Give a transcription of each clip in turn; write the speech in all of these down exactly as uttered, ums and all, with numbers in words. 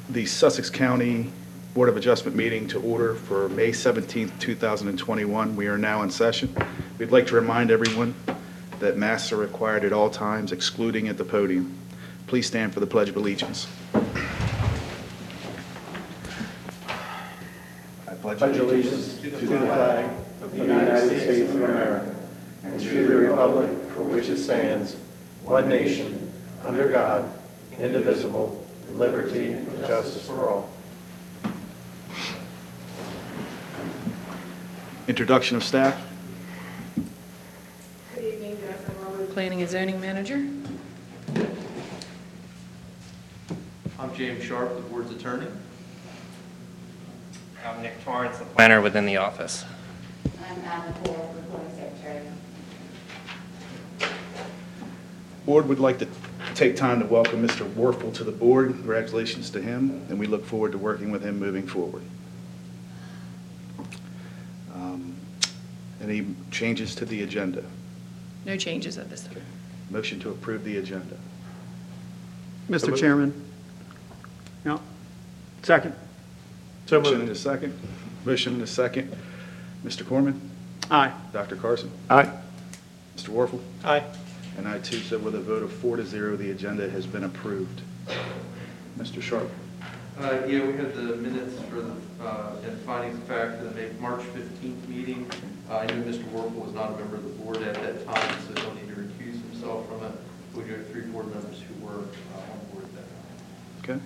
the Sussex County Board of Adjustment meeting to order for May seventeenth, two thousand twenty-one. We are now in session. We'd like to remind everyone that masks are required at all times, excluding at the podium. Please stand for the Pledge of Allegiance. I pledge allegiance to the flag of the United States of America and to the republic for which it stands, one nation, under God, indivisible, with liberty and justice for all. Introduction of staff. Good evening, Jennifer Norwood, Planning and Zoning Manager. I'm James Sharp, the board's attorney. I'm Nick Torrance, the planner within the office. I'm Anna Poole, recording secretary. Board would like to take time to welcome Mister Warfel to the board. Congratulations to him, and we look forward to working with him moving forward. Um, any changes to the agenda? No changes at this time. Okay. Motion to approve the agenda. Mister Chairman. No. Second. So Motion in a second. Motion in a second. Mister Corman? Aye. Doctor Carson? Aye. Mister Warfel? Aye. And I too, so with a vote of four to zero, the agenda has been approved. Mister Sharp? Uh, yeah, we had the minutes for the uh, and findings of fact for the May, March fifteenth meeting. Uh, I know Mister Warfel was not a member of the board at that time, so he'll need to recuse himself from it. We do have three board members who were uh, on board at that time. Okay.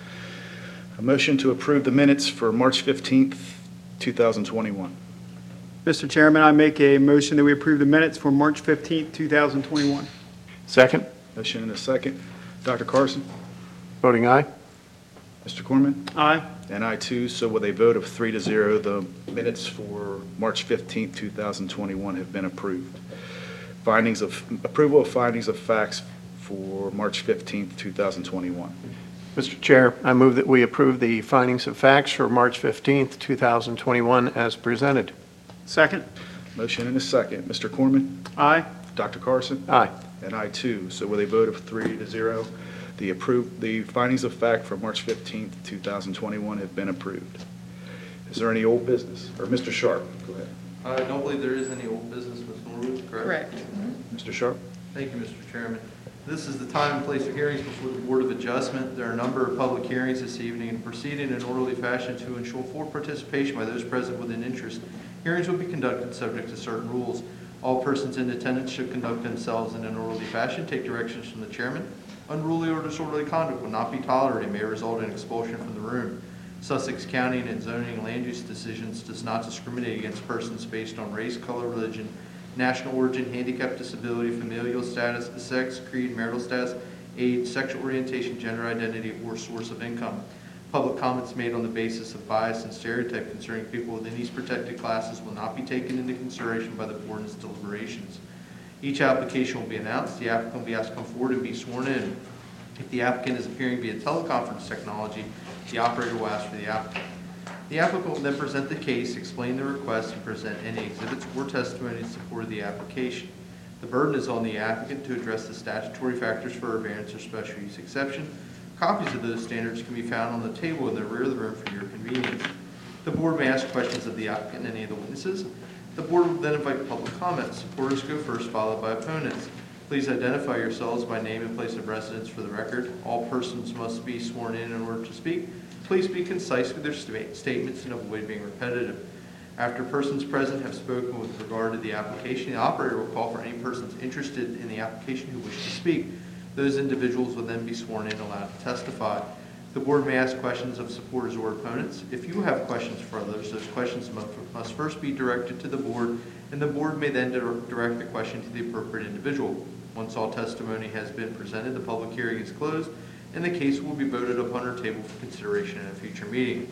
A motion to approve the minutes for March fifteenth, two thousand twenty-one. Mister Chairman, I make a motion that we approve the minutes for March fifteenth, two thousand twenty-one. Second. Motion in a second. Doctor Carson? Voting aye. Mister Corman? Aye. And I too, so with a vote of three to zero, the minutes for March fifteenth, two thousand twenty-one have been approved. Findings of, approval of findings of facts for March fifteenth, two thousand twenty-one. Mister Chair, I move that we approve the findings of facts for March fifteenth, two thousand twenty-one as presented. Second. Motion in a second. Mister Corman? Aye. Doctor Carson? Aye. And I too, so with a vote of three to zero, the approved, the findings of fact for March fifteenth, two thousand twenty-one have been approved. Is there any old business? Or Mister Sharp, go ahead. I don't believe there is any old business, Miz Norwood, correct? Correct. Mister Sharp? Thank you, Mister Chairman. This is the time and place for hearings before the Board of Adjustment. There are a number of public hearings this evening and proceeding in an orderly fashion to ensure full participation by those present with an interest. Hearings will be conducted subject to certain rules. All persons in attendance should conduct themselves in an orderly fashion, take directions from the chairman. Unruly or disorderly conduct will not be tolerated and may result in expulsion from the room. Sussex County and its zoning and land use decisions does not discriminate against persons based on race, color, religion, national origin, handicap, disability, familial status, sex, creed, marital status, age, sexual orientation, gender identity, or source of income. Public comments made on the basis of bias and stereotype concerning people within these protected classes will not be taken into consideration by the board in its deliberations. Each application will be announced. The applicant will be asked to come forward and be sworn in. If the applicant is appearing via teleconference technology, the operator will ask for the applicant. The applicant will then present the case, explain the request, and present any exhibits or testimony in support of the application. The burden is on the applicant to address the statutory factors for a variance or special use exception. Copies of those standards can be found on the table in the rear of the room for your convenience. The board may ask questions of the applicant and any of the witnesses. The board will then invite public comments. Supporters go first, followed by opponents. Please identify yourselves by name and place of residence for the record. All persons must be sworn in in order to speak. Please be concise with their st statements and avoid being repetitive. After persons present have spoken with regard to the application, the operator will call for any persons interested in the application who wish to speak. Those individuals will then be sworn in and allowed to testify. The board may ask questions of supporters or opponents. If you have questions for others, those questions must, must first be directed to the board, and the board may then direct the question to the appropriate individual. Once all testimony has been presented, the public hearing is closed, and the case will be voted upon or tabled for consideration in a future meeting.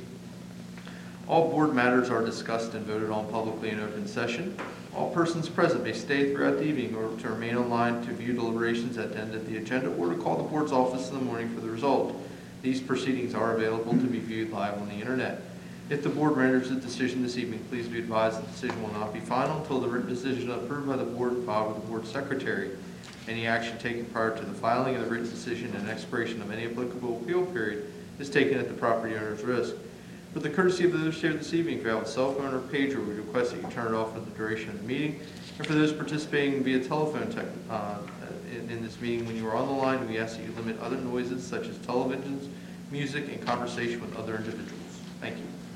All board matters are discussed and voted on publicly in open session. All persons present may stay throughout the evening or to remain online to view deliberations at the end of the agenda or to call the board's office in the morning for the result. These proceedings are available to be viewed live on the internet. If the board renders a decision this evening, please be advised the decision will not be final until the written decision is approved by the board and filed with the board secretary. Any action taken prior to the filing of the written decision and expiration of any applicable appeal period is taken at the property owner's risk. For the courtesy of those here this evening, if you have a cell phone or pager, we request that you turn it off for the duration of the meeting. And for those participating via telephone tech, uh, in, in this meeting, when you are on the line, we ask that you limit other noises such as televisions, music, and conversation with other individuals. Thank you.